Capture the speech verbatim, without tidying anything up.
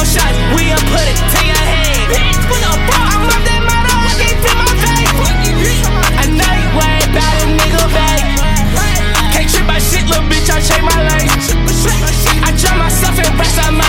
no shots, we'll put it to your head. Bitch, what the fuck? I'm up that mother, I can't feel my face. I know you worried about a nigga, babe. Can't trip by shit, little bitch, I change my lane. I drown myself in rest, I'm